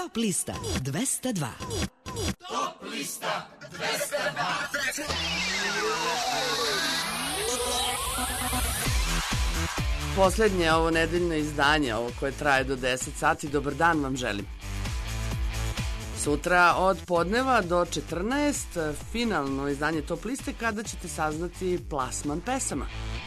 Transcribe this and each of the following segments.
Top lista 202. Top lista 202. Poslednje ovo nedeljno izdanje, ovo koje traje do 10 sati. Dobar dan vam želim. Sutra od podneva do 14 finalno izdanje Top liste kada ćete saznati plasman pesama.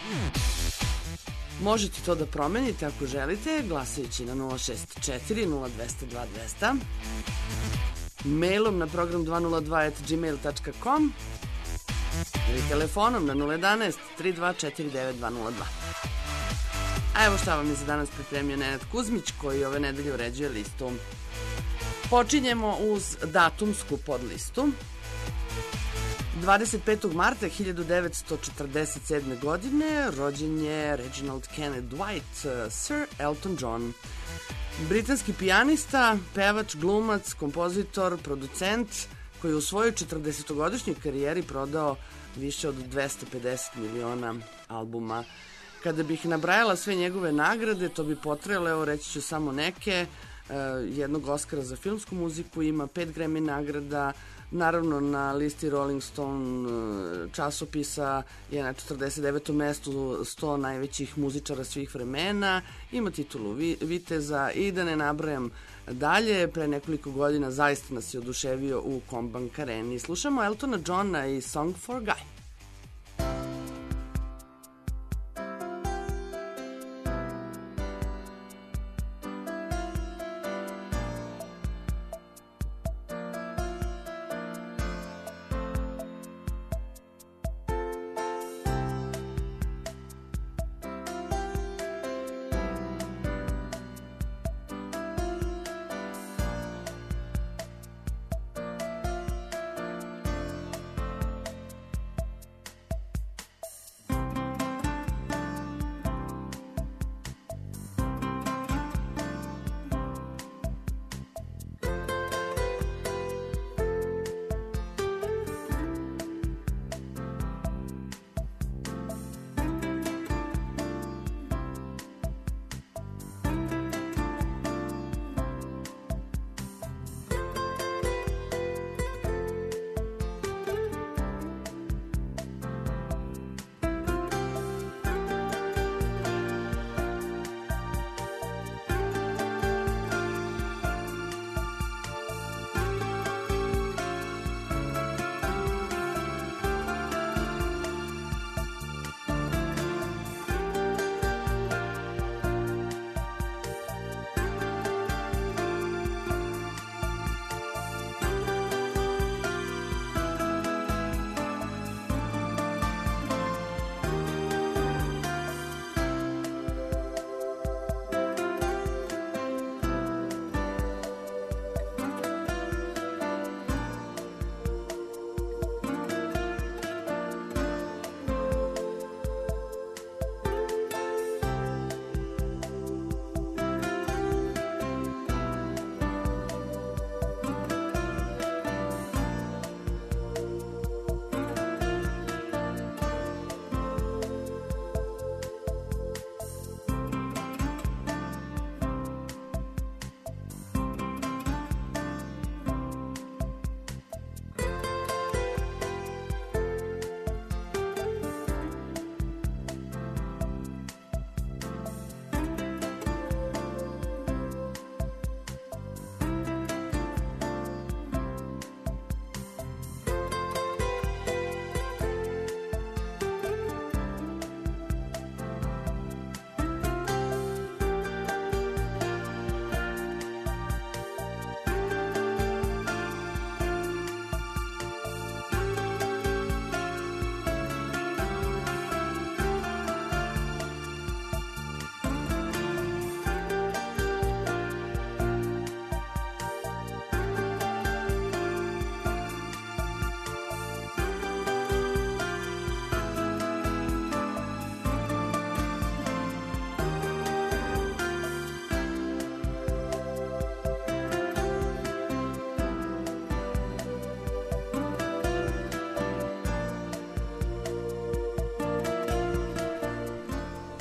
Možete to da promenite ako želite glasajući na 064 0202 200, mailom na program202@gmail.com ili telefonom na 011 3249 202. A evo šta vam je za danas pripremio Nenad Kuzmić koji ove nedelje uređuje listu. Počinjemo uz datumsku podlistu. 25. marta 1947. godine rođen je Reginald Kenneth Dwight, Sir Elton John. Britanski pijanista, pevač, glumac, kompozitor, producent koji je u svojoj 40-godišnjoj karijeri prodao više od 250 miliona albuma. Kada bih nabrajala sve njegove nagrade, to bi potrajalo, evo reći ću samo neke. Jednog Oscara za filmsku muziku, ima 5 Grammy nagrada, naravno na listi Rolling Stone časopisa je na 49. mestu 100 najvećih muzičara svih vremena, ima titulu viteza i da ne nabrajam dalje. Pre nekoliko godina zaista nas je oduševio u Combank Areni. Slušamo Eltona Johna i Song for a Guy.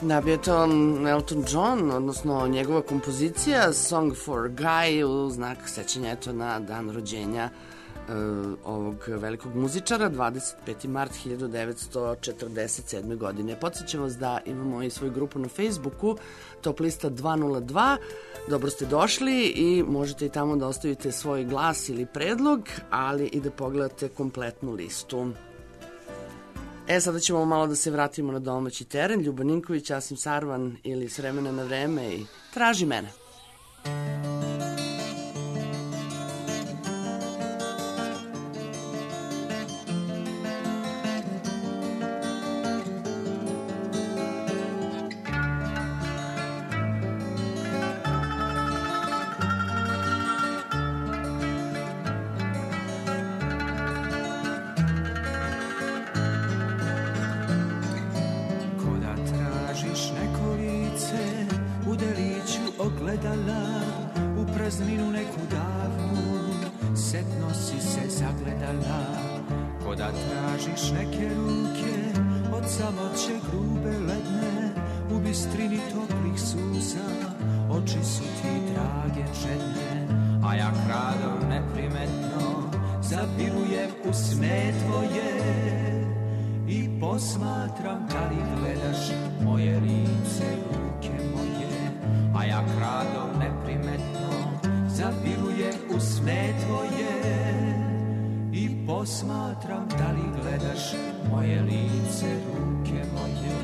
Da, bio je to Elton John, odnosno njegova kompozicija Song for Guy u znak sećanja eto na dan rođenja ovog velikog muzičara, 25. mart 1947. godine. Podsjećam vas da imamo i svoju grupu na Facebooku, Top lista 202. Dobro ste došli i možete i tamo da ostavite svoj glas ili predlog, ali i da pogledate kompletnu listu. Sada ćemo malo da se vratimo na domaći teren. Ljuba Ninković, Asim Sarvan ili S vremena na vreme i Traži mene. U prazninu neku davnu, setno si se zagledala, ko da tražiš neke ruke, od samoće grube ledne, u bistrini toplih suza, oči su ti drage čedne, a ja kradom neprimetno, zabirujem u sne tvoje i posmatram da li gledaš moje lice, ruke moje. A ja kradom neprimetno zabirujem u sne tvoje i posmatram da li gledaš moje lice, ruke moje.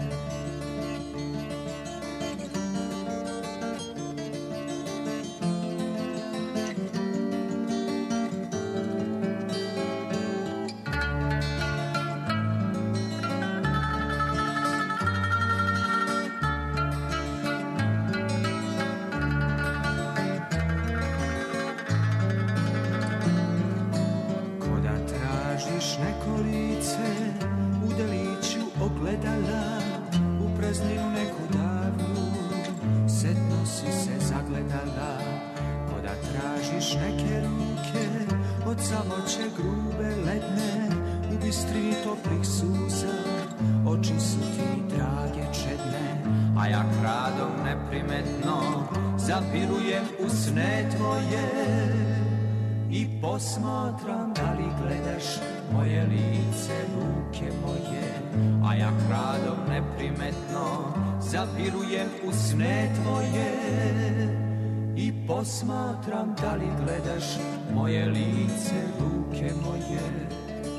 Zabirujem u sne tvoje i posmatram da li gledaš moje lice, ruke moje. A ja kradom neprimetno zabirujem u sne tvoje i posmatram da li gledaš moje lice, ruke moje.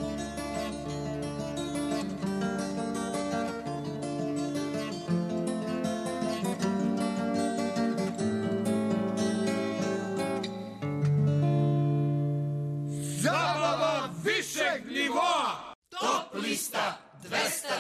Lista 202.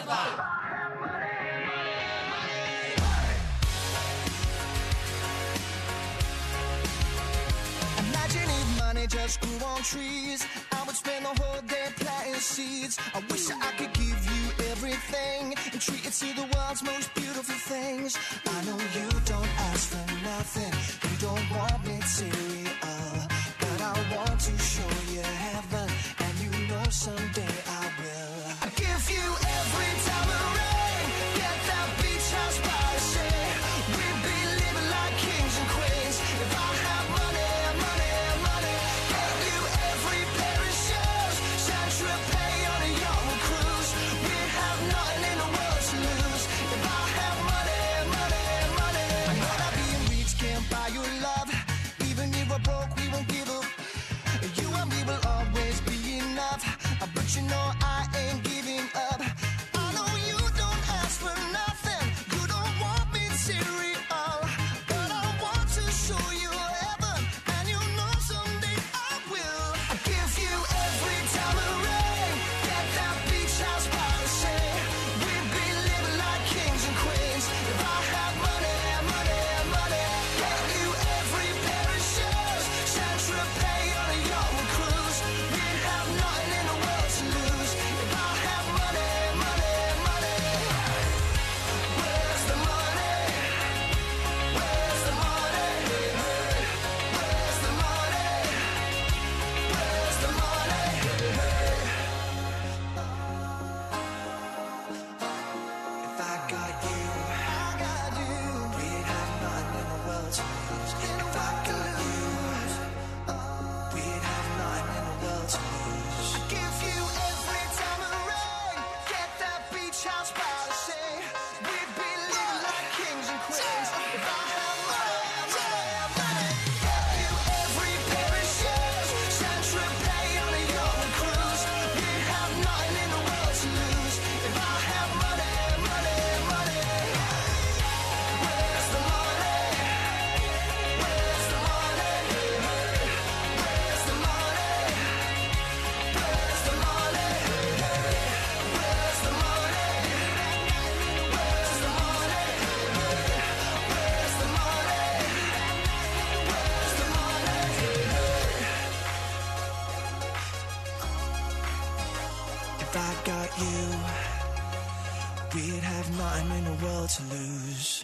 Imagine if money just grew on trees, I would spend the whole day planting seeds. I wish that I could give you everything and treat you to the world's most beautiful things. I know you don't ask for nothing, you don't want material, but I want to show you heaven, and you know someday I will. I give you every time it rain, get that beach house by the sea. We'd be living like kings and queens if I had money, money, money. Get you every pair of shoes, Saint-Tropez on a yacht with cruise. We'd have nothing in the world to lose if I had money, money, money. I know that being rich can't buy your love, even If I got you, we'd have nothing in the world to lose.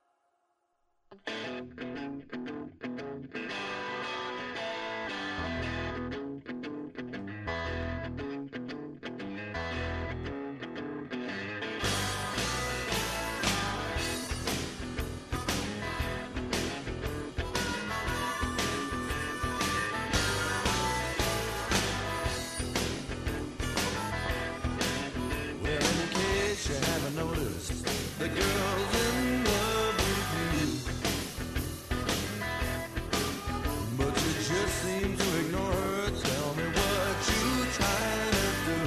The girl's in love with you, but you just seem to ignore her. Tell me what you trying to do.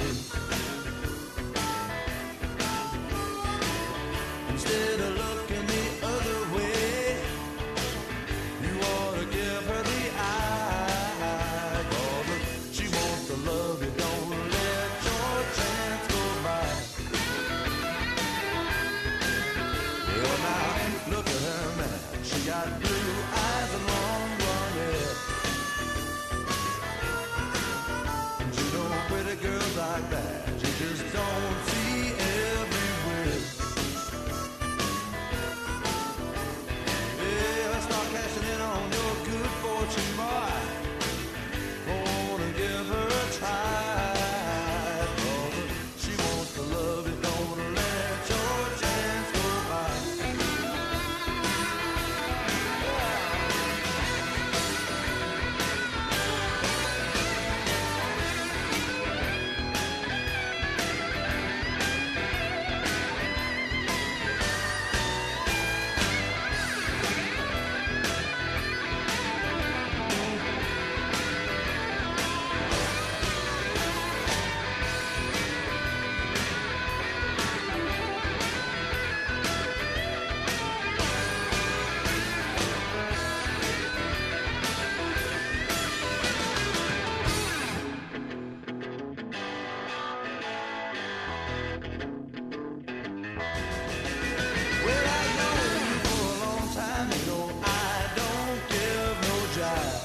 Instead of looking the other way, you ought to give her the eye. 'Cause if she wants to love you, don't let your chance go by. Well, now, look at her man. She got blue eyes and long blonde hair. And you know pretty girls like that, you just don't see everywhere. Yeah, start cashing in on your good fortune, boy. Go on and give her a try. 'Cause if she wants to love you, don't let your chance go by. Well, I know you for a long time, you know I don't give no jive.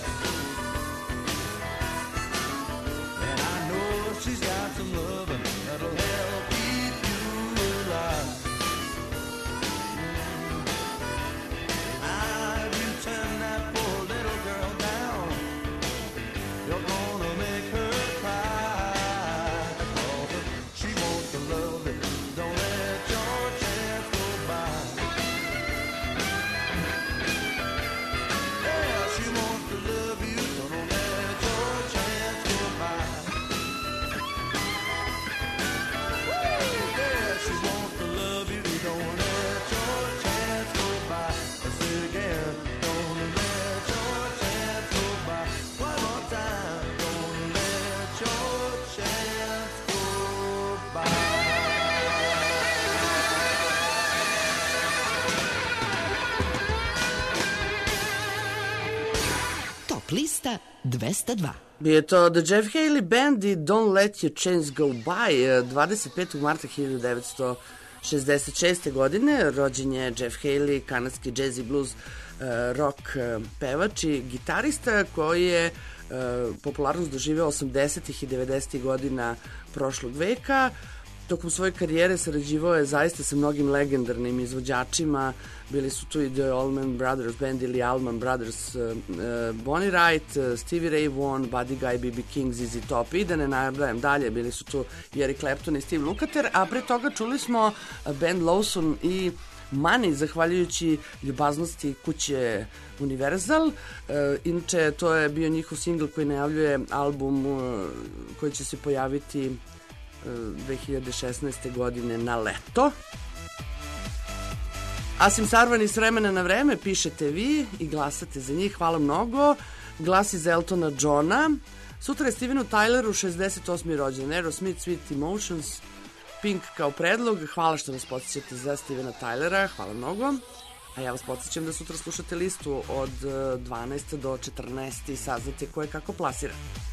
And I know she's got some loving that'll help keep you alive. Now, if you turn that poor little girl down, you're gonna make her cry. 'Cause if she wants to love you, don't let your chance go by. Yeah, she wants to love you, so don't let your chance go by. Woo! Yeah, she wants to love you, don't let your chance go by. I say it again, don't let your chance go by. One more time, don't let your chance go by. Top lista 202. Bio je to The Jeff Haley Band i Don't Let Your Chance Go By. 25. marta 1966. godine rođen je Jeff Haley, kanadski jazz i blues rock pevač i gitarista koji je popularnost doživeo 80. i 90. godina prošlog veka. Tokom svoje karijere sarađivao je zaista sa mnogim legendarnim izvođačima. Bili su tu i The Allman Brothers Band ili Allman Brothers, Bonnie Wright, Stevie Ray Vaughan, Buddy Guy, B.B. King, ZZ Top i da ne nabrajem dalje. Bili su tu Eric Clapton i Steve Lukather, a pre toga čuli smo band Lawson i Money, zahvaljujući ljubaznosti kuće Universal. Inače, to je bio njihov singl koji najavljuje album koji će se pojaviti 2016. godine na leto. Asim Sarvan iz Vremena na vreme pišete vi i glasate za njih, hvala mnogo. Glas iz Eltona Johna. Sutra je Stevenu Tyleru 68. rođendan. Aerosmith, Sweet Emotions, Pink kao predlog. Hvala što nas podsjećate za Stevena Tylera, hvala mnogo. A ja vas podsjećam da sutra slušate listu od 12 do 14 i saznate ko je kako plasiran.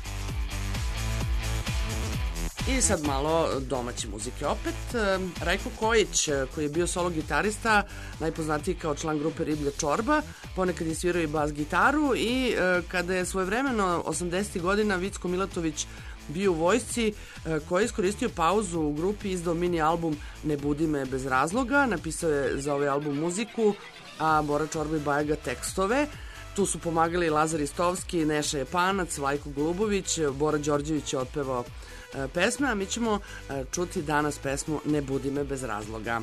I sad malo domaće muzike opet. Rajko Kojić, koji je bio solo gitarista, najpoznatiji kao član grupe Riblja čorba, ponekad je svirao i bas gitaru i kada je svojevremeno 80. godina Vicko Milatović bio u vojsci, koji je iskoristio pauzu u grupi i izdao mini album Ne budi me bez razloga. Napisao je za ovaj album muziku, a Bora Čorba i Bajaga tekstove. Tu su pomagali Lazar Istovski, Neša Jepanac, Vlajko Golubović, Bora Đorđević je otpevao pesme, a mi ćemo čuti danas pesmu Ne budi me bez razloga.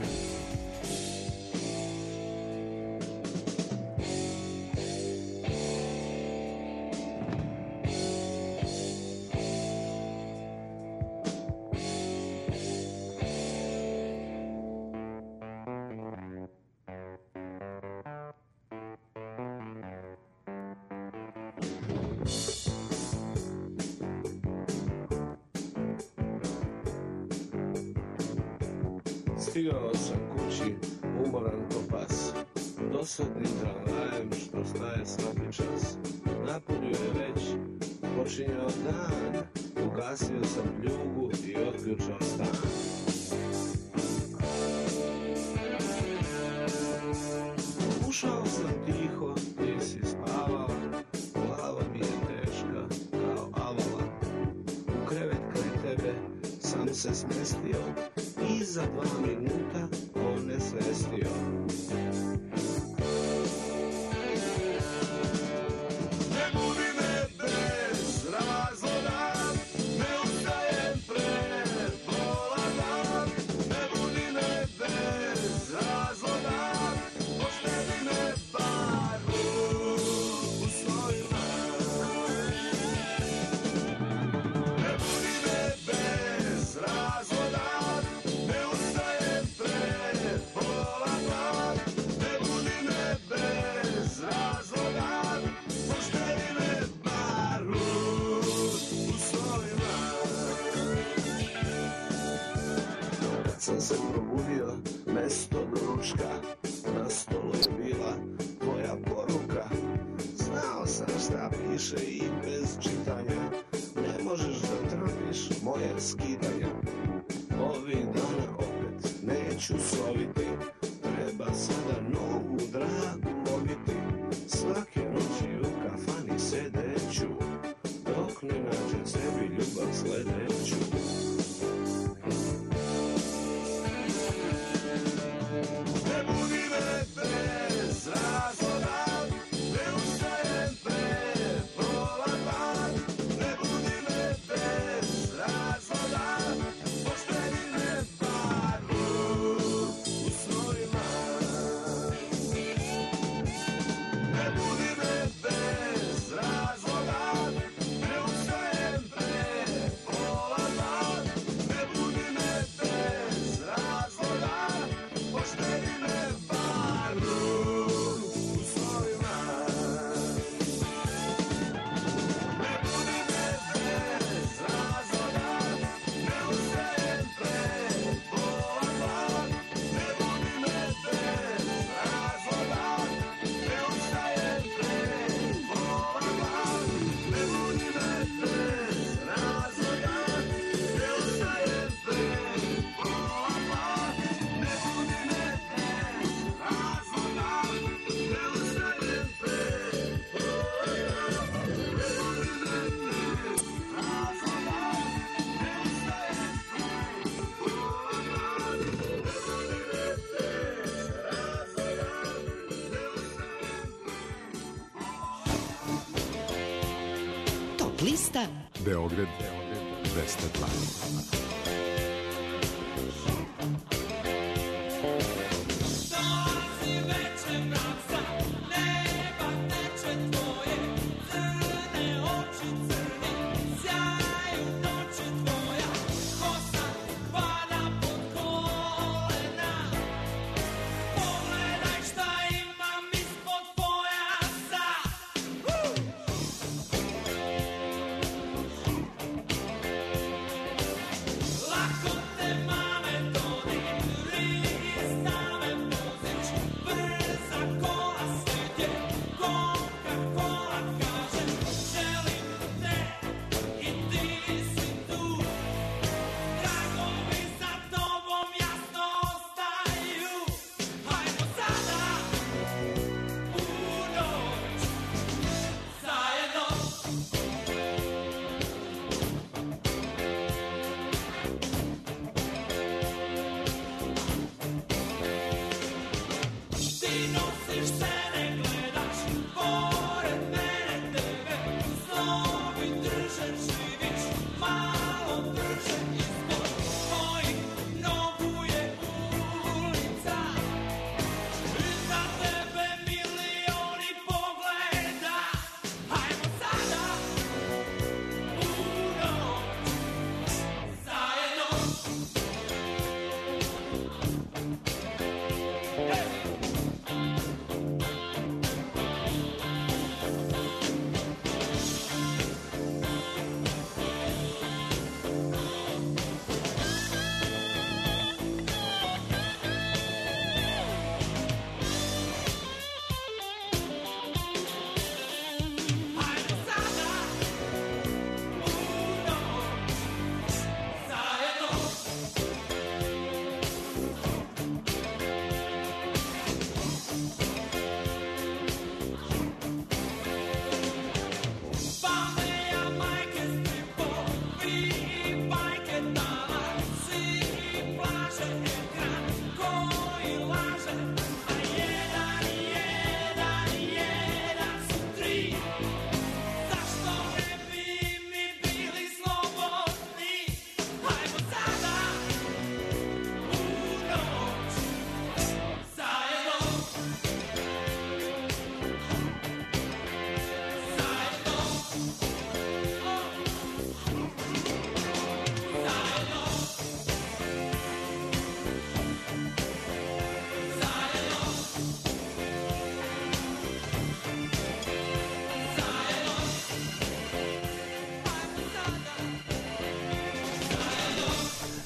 Stigao sam kući, umoran ko pas, dosadnim tramvajem što staje svaki čas. Napolju je već počinjao dan, ugasio sam pljugu i otključao stan. Ušao sam tiho, ti si spavala, glava mi je teška kao avala. U krevet kraj tebe sam se smestio i za 2 minuta on ne svestio. Ne budi me bez razloga, ne ustajem pred pola dan. Ne budi me bez razloga, ostavi me bar u svojima. Ne budi me bez razloga, ne ustajem pred pola dan. Ne budi me bez razloga, ostavi me bar u svojima. Kad sam se probudio, mesto doručka, na stolu je bila tvoja poruka. Znao sam šta piše i bez čitanja ne možeš da trpiš moje skidanje. Ovih dana opet neću soviti, treba sada novu dragu loviti. Svake noći u kafani sedeću, dok ne nađem sebi ljubav sledeću. Ne budi me bez razloga, ne ustajem pred pola dan. Ne budi me bez razloga, ostavi me bar u svojima. Ne budi me bez razloga, ne ustajem pred pola dan. Ne budi me bez razloga, ostavi me bar u svojima. Ne budi me bez razloga, ne ustajem pred pola dan. Ne budi me bez razloga, ne ustajem pred pola dan. Ne budi me bez razloga, ne ustajem pred pola dan. Ne budi me bez razloga, ne ustajem pred Top lista Beograd 202.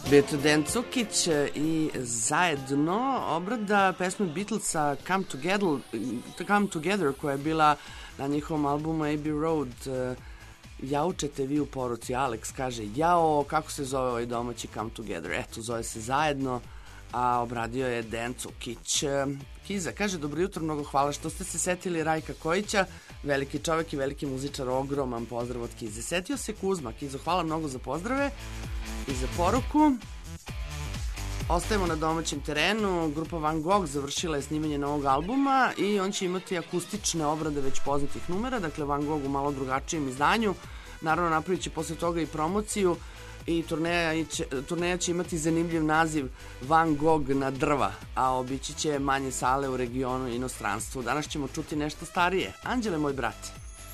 Bio to Dejan Cukić i zajedno obrada pesme Beatlesa Come Together koja je bila na njihovom albumu Abbey Road. Jaučete vi u poruci, Alex kaže jao, kako se zove ovaj domaći Come Together? Eto, zove se Zajedno, a obradio je Dejan Cukić. Kiza kaže, dobro jutro, mnogo hvala što ste se setili Rajka Kojića, veliki čovek i veliki muzičar, ogroman pozdrav od Kize. Setio se Kuzma. Kizo, hvala mnogo za pozdrave i za poruku. Ostajemo na domaćem terenu. Grupa Van Gogh završila je snimanje novog albuma i on će imati akustične obrade već poznatih numera, dakle Van Gogh u malo drugačijem izdanju. Naravno, napravit će posle toga i promociju i turneja će imati zanimljiv naziv Van Gogh na drva, a obići će manje sale u regionu i inostranstvu. Danas ćemo čuti nešto starije. Anđele, moj brat.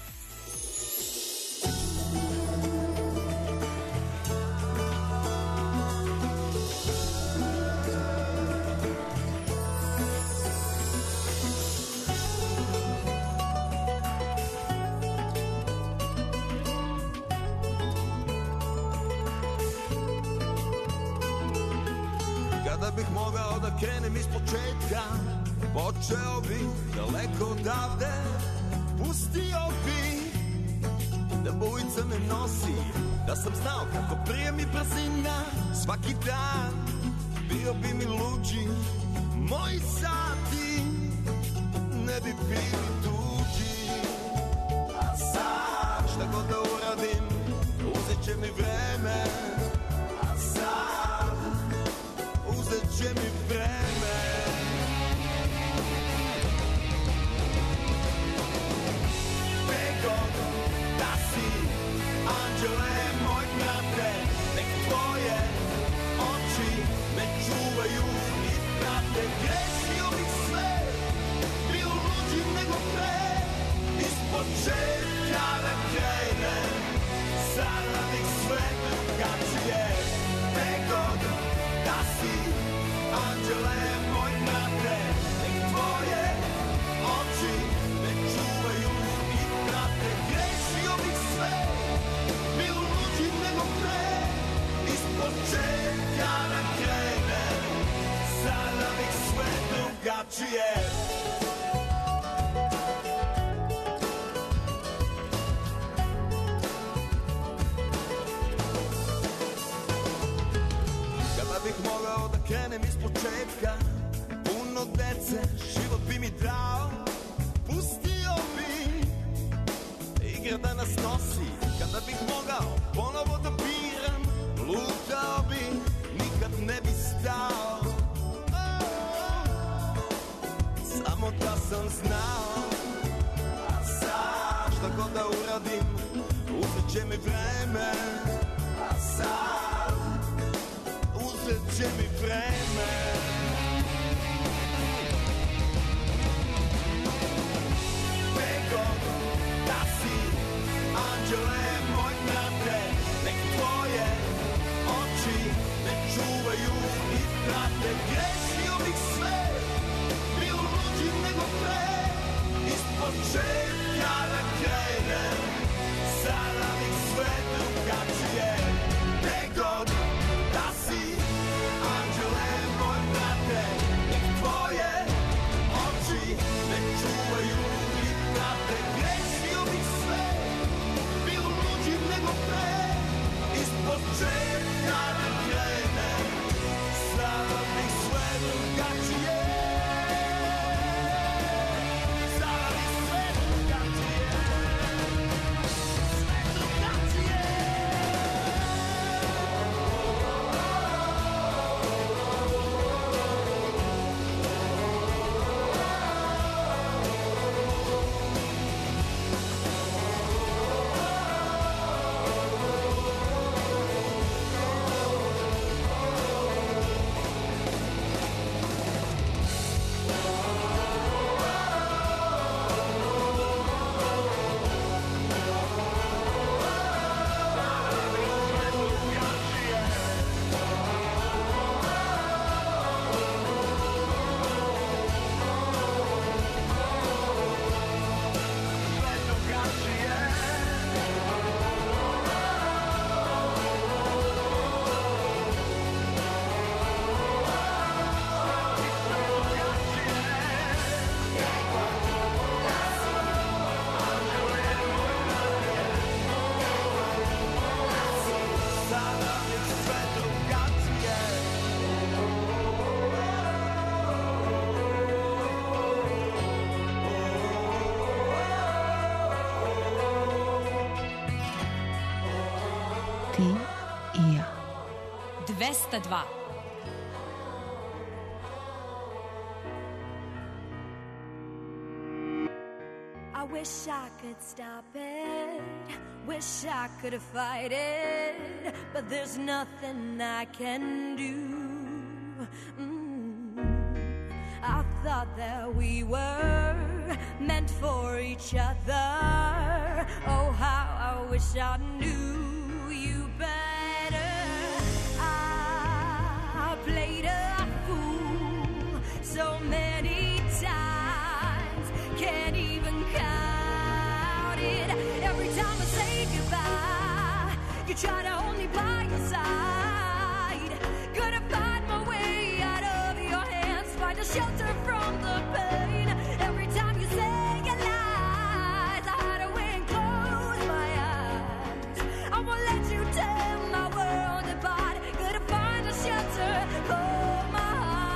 Krenem iz početka, počeo bi daleko odavde, pustio bi da bujica me nosi, da sam znao kako prije mi brzina, svaki dan bio bi mi luđi, moji sati ne bi bili tuđi, a sad šta god da uradim, uzet će mi vreme, a sad uzet će mi vreme. Begod da si, anđele moj brate, nek tvoje oči me čuvaju i prate. Grešio bih sve, bio luđi nego pre, iz početka da krenem, sada bih sve drugačije. Begod da si, anđele moj brate, nek tvoje oči me čuvaju i prate. Grešio bih sve, bio luđi nego pre, iz početka da krenem, sada bih sve drugačije. Krenem iz početka, puno dece, život bi mi dao, pustio bi igra da nas nosi. Kada bih mogao ponovo da biram, lutao bi, nikad ne bi stao. Samo da sam znao, a sad šta god da uradim, uzet će mi vreme, a sad uzet će mi vreme. Begod da si, anđele moj brate, nek tvoje oči me čuvaju i prate. Grešio bih sve, bio luđi nego pre, iz početka da krenem, sada bih sve drugačije. Begod da si, anđele moj Ti i ja. 202. I wish I could stop it, wish I could fight it, but there's nothing I can do. I thought that we were meant for each other. Oh, how I wish I knew you better. I played a fool so many times, can't even count it. Every time I say goodbye, you try to hold me by your side. Gonna find my way out of your hands, find a shelter from the pain. Every time you say your lies, I hide away and close my eyes. I won't let you tear my world apart. Gonna find a shelter for my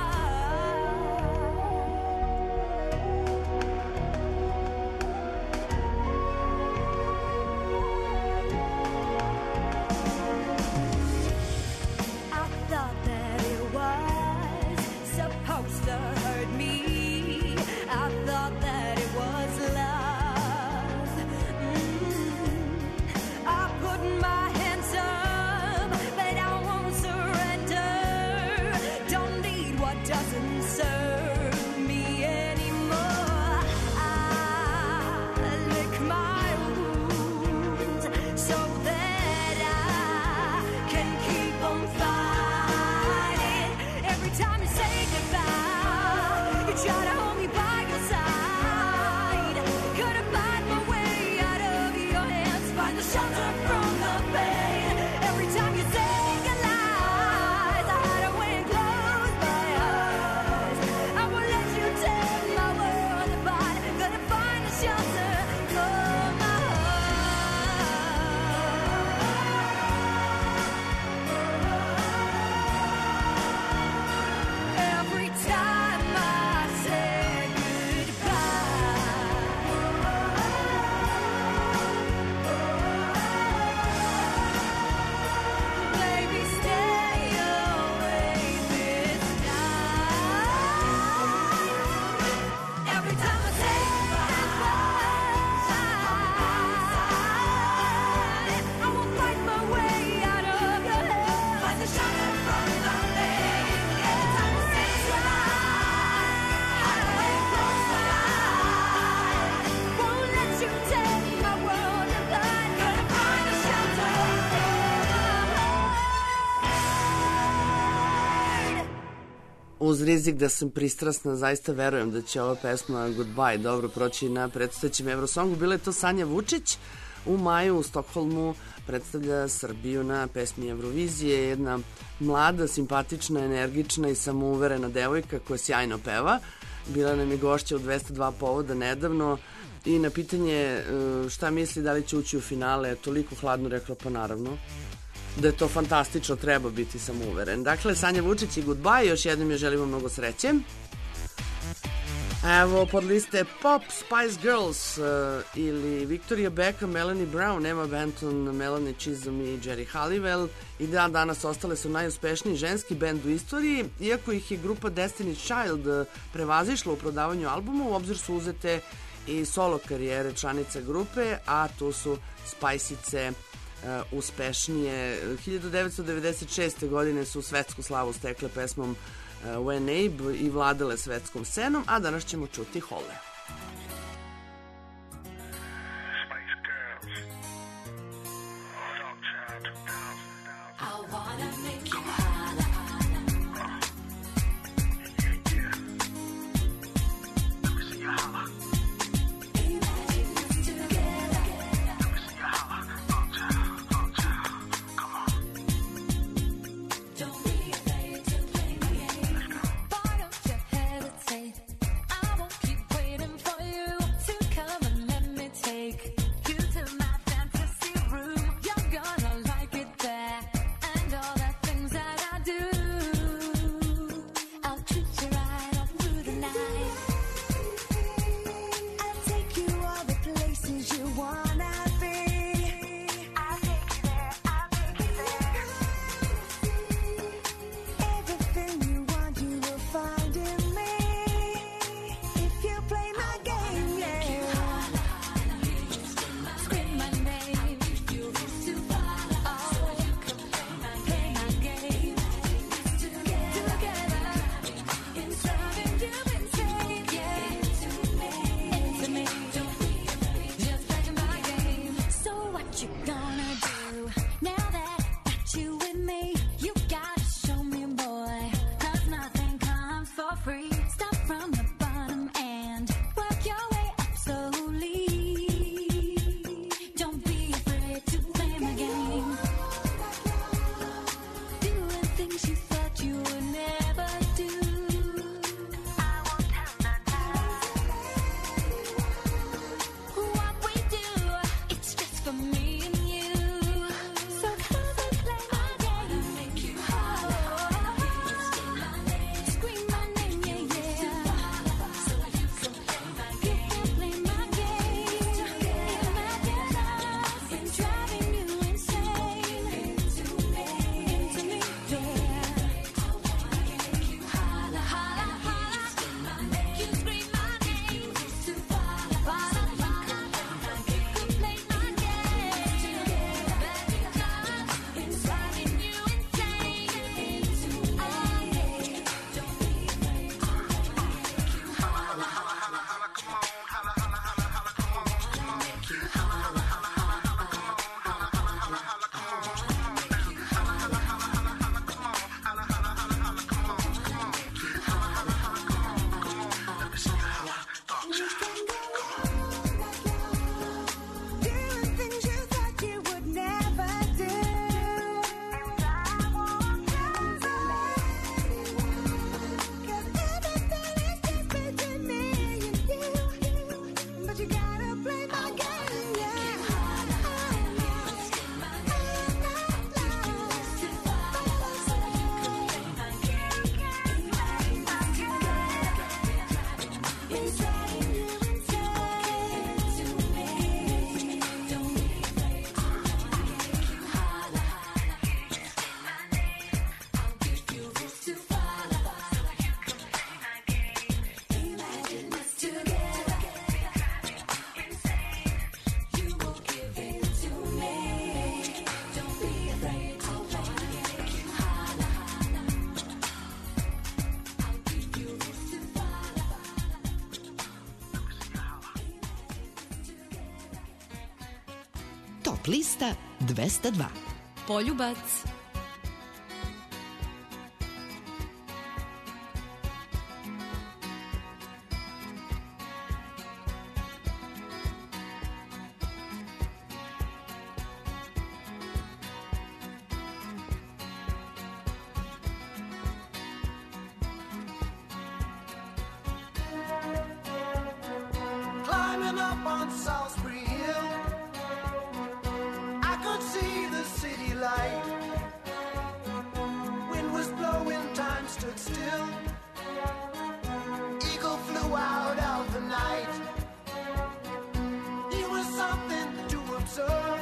Uz rizik da sam pristrasna, zaista verujem da će ova pesma Goodbye dobro proći na predstojećem Eurosongu. Bila je to Sanja Vučić. U maju u Stokholmu predstavlja Srbiju na pesmi Eurovizije. Jedna mlada, simpatična, energična i samouverena devojka koja sjajno peva. Bila nam je gošća u 202 povoda nedavno i na pitanje šta misli da li će ući u finale, toliko hladno rekla pa naravno. Da je to fantastično, treba biti samouveren. Dakle, Sanja Vučić i Goodbye, još jednom joj želimo mnogo sreće. Evo, pod liste Pop, Spice Girls ili Victoria Beckham, Melanie Brown, Emma Benton, Melanie Chisholm i Jerry Halliwell. I da, danas ostale su najuspešniji ženski bend u istoriji, iako ih je grupa Destiny's Child prevazišla u prodavanju albuma, u obzir su uzete i solo karijere članica grupe, a tu su Spajsice uspešnije. 1996. godine su svetsku slavu stekle pesmom When Abe i vladale svetskom scenom, a danas ćemo čuti Hole. Waiting gonna do now that got you with me? You gotta show me, boy, 'cause nothing comes for free. Start from the bottom and work your way up slowly. Don't be afraid to play my game. Doing things you thought you would never do. I won't tell what we do. It's just for me and you. So come and play my game. Make you scream my name, yeah, yeah. So you can play my game. Play my game. Imagine us and driving you insane. Into me, yeah. Make you holla, holla, holla. You scream my name. So you can play my game. Imagine us and driving you insane. Don't be afraid. Holla, holla, holla, holla, come on, holla, holla, holla, holla, come on, come on. Make you holla, holla, holla, holla, come on, holla, holla, holla, holla, come on, come on. Make you holla, holla, holla, holla, holla, come on, holla, holla, holla, holla, come on, come on. Make you holla, holla, holla, come on, come on. Let me see you holla, talk to you. Doing things you thought you would never do. I won't cancel it. 'Cause everything is just between me and you. But you gotta play my game, yeah. Inside you, inside to me. Don't be afraid. Holla, holla, my name. I'll give you this to follow, so you can play my game. Imagine us together, insane. You will give it to me. Don't be afraid. I'll make you holla, holla. I'll give you this to follow. Top lista 202. Poljubac. Climbing up on Salisbury Hill, I could see the city light. Wind was blowing, time stood still. Eagle flew out of the night. He was something to observe.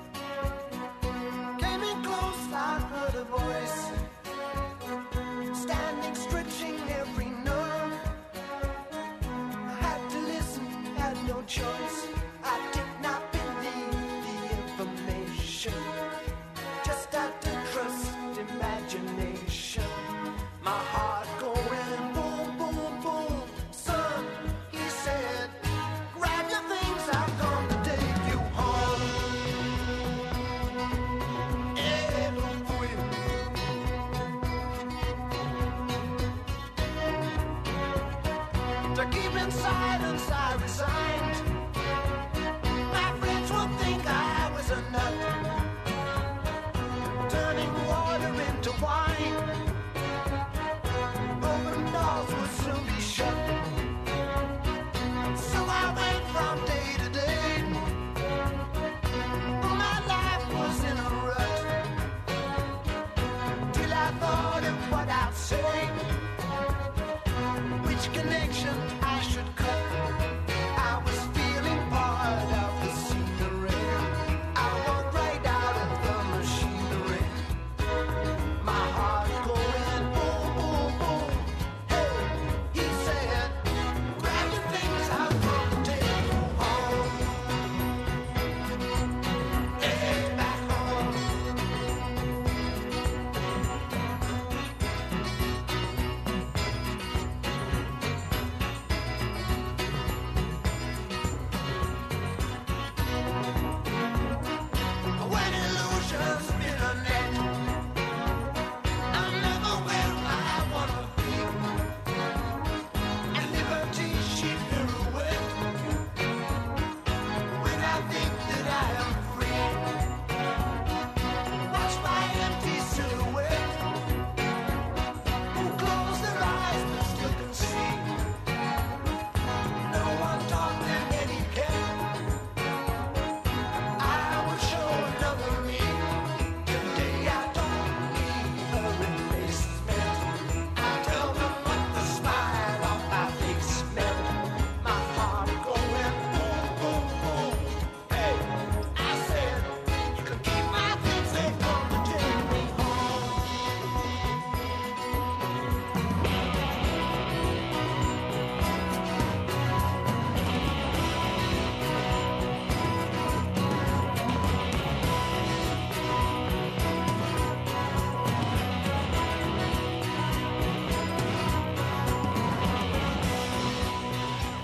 Came in close, I heard a voice, standing, stretching every nerve. Had to listen, had no choice. I did not believe the information. Just had to trust imagination. My heart going boom, boom, boom. Son, he said, grab your things, I've come to take you home. To keep in silence, I resigned. My friends would think I was a nut, turning water into wine. Open doors would soon be shut. So I went from day to day. My life was in a rut, till I thought of what I'd say, which connection I should cut.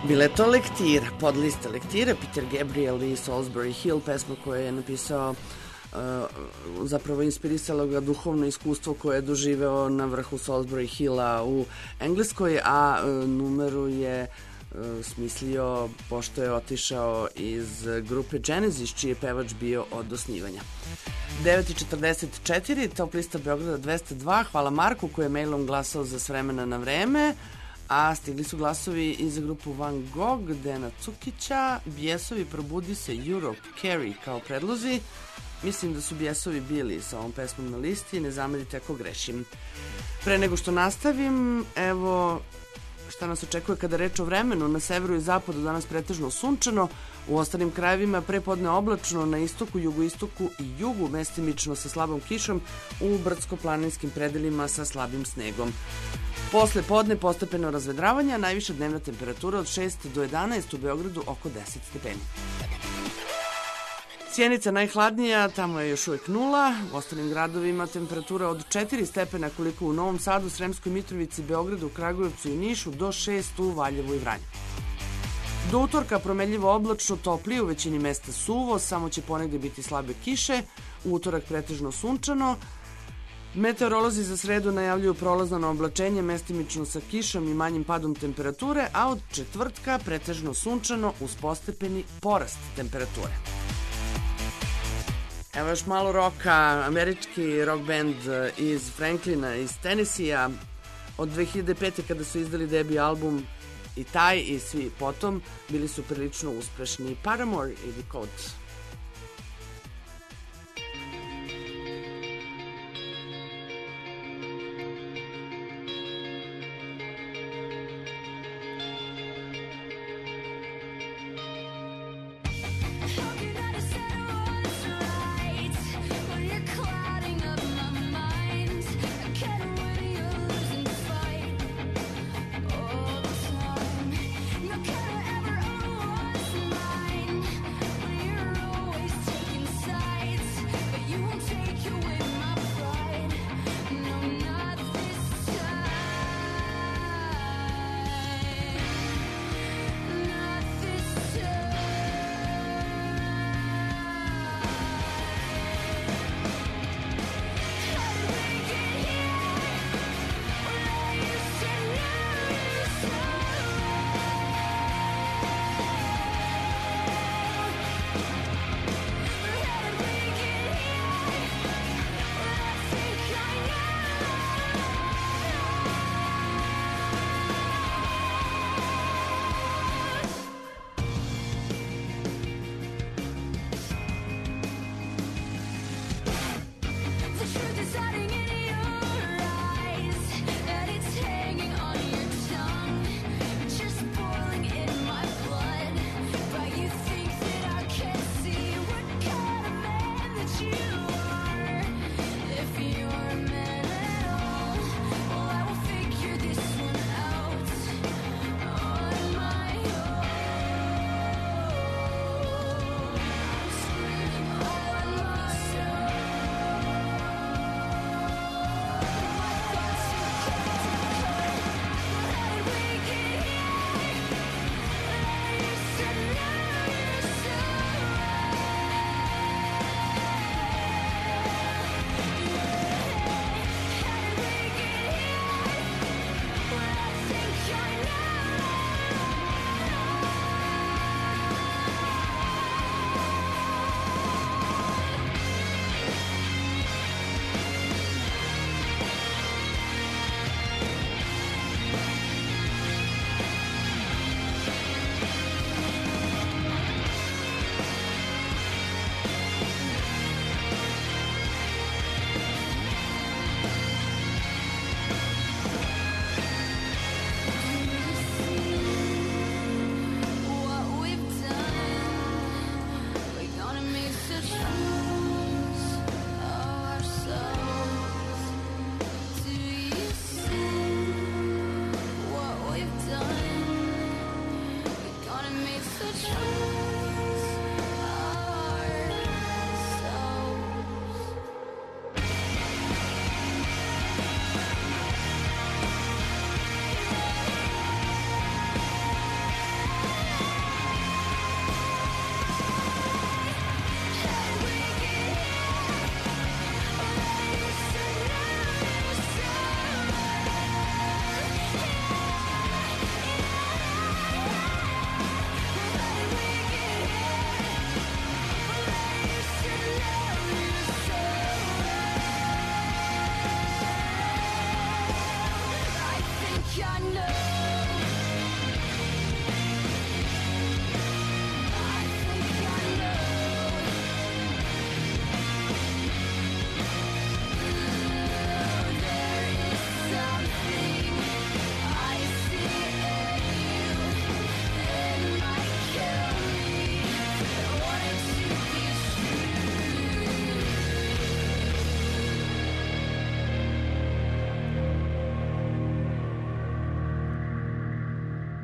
Bile to lektira, podlista lektire, Peter Gabriel i Salisbury Hill, pesma koju je napisao, zapravo inspirisalo ga duhovno iskustvo koje je doživeo na vrhu Salisbury Hilla u Engleskoj, a numeru je smislio pošto je otišao iz grupe Genesis, čiji je pevač bio od osnivanja. 9.44, top lista Beograda 202, hvala Marku koji je mailom glasao za S vremena na vreme, a stigli su glasovi i za grupu Van Gogh, Dena Cukića, Bijesovi, Probudi se, Europe, Carrie kao predlozi. Mislim da su Bijesovi bili sa ovom pesmom na listi, ne zamerite ako grešim. Pre nego što nastavim, evo šta nas očekuje kada reč o vremenu. Na severu i zapadu danas pretežno sunčano, u ostalim krajevima prepodne oblačno, na istoku, jugoistoku i jugu mestimično sa slabom kišom, u brdsko-planinskim predelima sa slabim snegom. Posle podne postepeno razvedravanja, najviša dnevna temperatura od 6 do 11, u Beogradu oko 10 stepeni. Sjenica najhladnija, tamo je još uvijek 0, u ostalim gradovima temperatura od 4 stepena koliko u Novom Sadu, Sremskoj Mitrovici, Beogradu, Kragujevcu i Nišu, do 6 u Valjevu i Vranju. Do utorka promenljivo oblačno, toplije, u većini mesta suvo, samo će ponegde biti slabe kiše, u utorak pretežno sunčano. Meteorolozi za sredu najavljuju prolazno na oblačenje, mestimično sa kišom i manjim padom temperature, a od četvrtka pretežno sunčano uz postepeni porast temperature. Evo još malo roka, američki rock band iz Franklina, iz Tennessee-a, od 2005. kada su izdali debi album i taj i svi potom, bili su prilično uspešni. Paramore i The Code. You're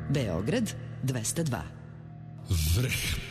Beograd 202. Vrh.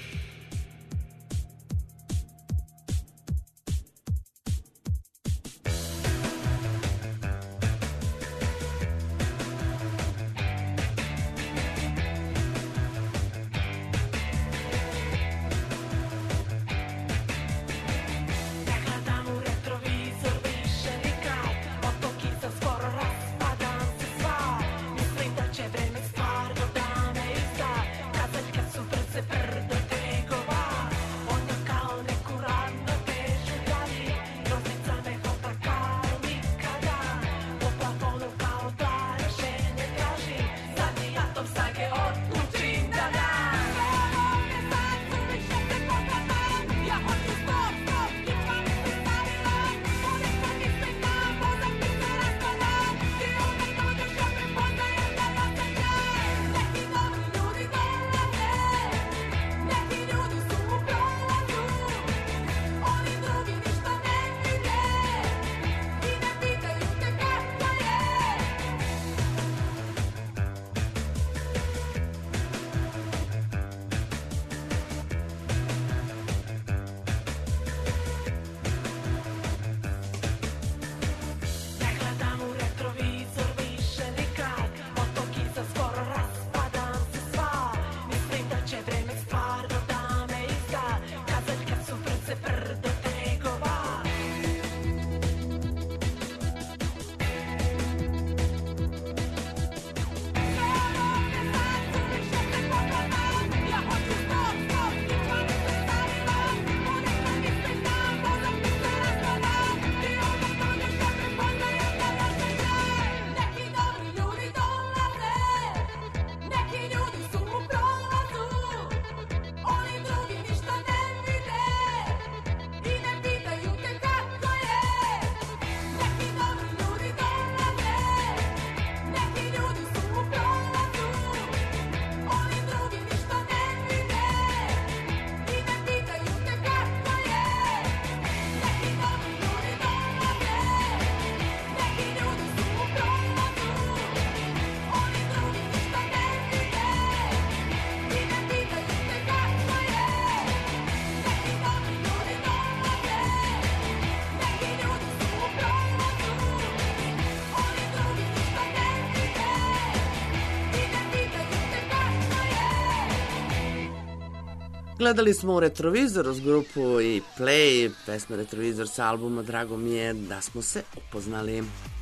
Gledali smo u Retrovizor uz grupu i Play, pesma Retrovizor sa albuma, drago mi je da smo se upoznali.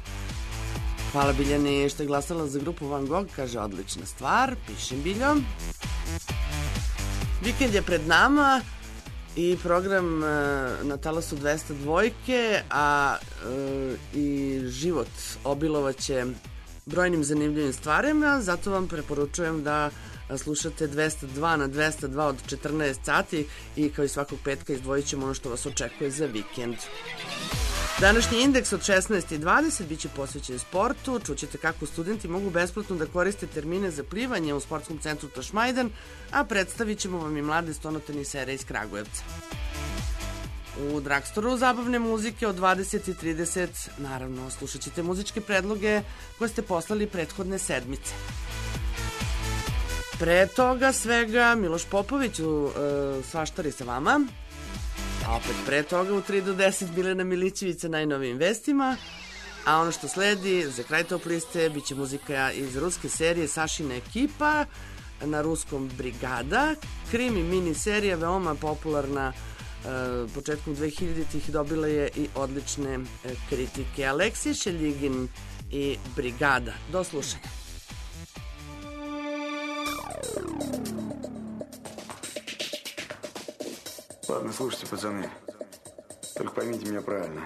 Hvala Biljani što je glasala za grupu Van Gogh, kaže odlična stvar, pišem Biljom. Vikend je pred nama i program na talasu 202, a i život obilovaće brojnim zanimljivim stvarima, zato vam preporučujem da slušate 202 na 202 od 14 sati i kao i svakog petka izdvojit ćemo ono što vas očekuje za vikend. Današnji indeks od 16:20 biće posvećen sportu. Čućete kako studenti mogu besplatno da koriste termine za plivanje u sportskom centru Tašmajdan, a predstavit ćemo vam i mlade stonotenisere iz Kragujevca. U Dragstoru zabavne muzike od 20:30, naravno slušat ćete muzičke predloge koje ste poslali prethodne sedmice. Pre toga svega Miloš Popović u Svaštari sa vama, a opet pre toga u 3 do 10 Milena Milićević sa najnovijim vestima, a ono što sledi za kraj top liste biće muzika iz ruske serije Sašina ekipa, na ruskom Brigada, krimi mini serija veoma popularna početkom 2000-ih, dobila je i odlične kritike. Aleksij Šeljigin i Brigada. Do slušanja. Ладно, слушайте, пацаны. Только поймите меня правильно.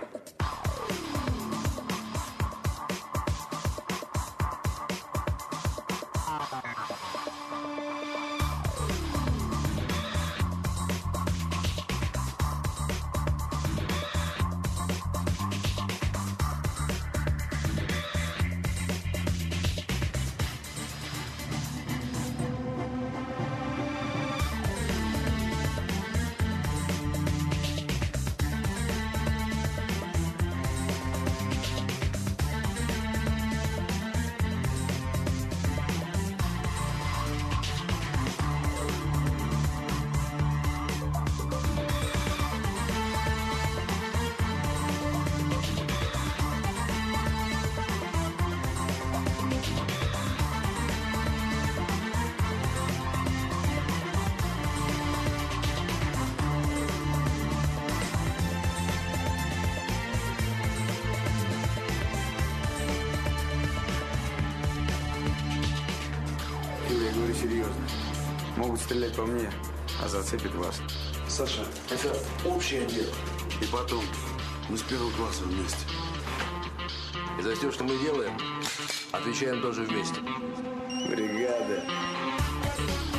Могут стрелять по мне, а зацепит вас. Саша, это общее дело. И потом, мы с первого класса вместе. И за все, что мы делаем, отвечаем тоже вместе. Бригада.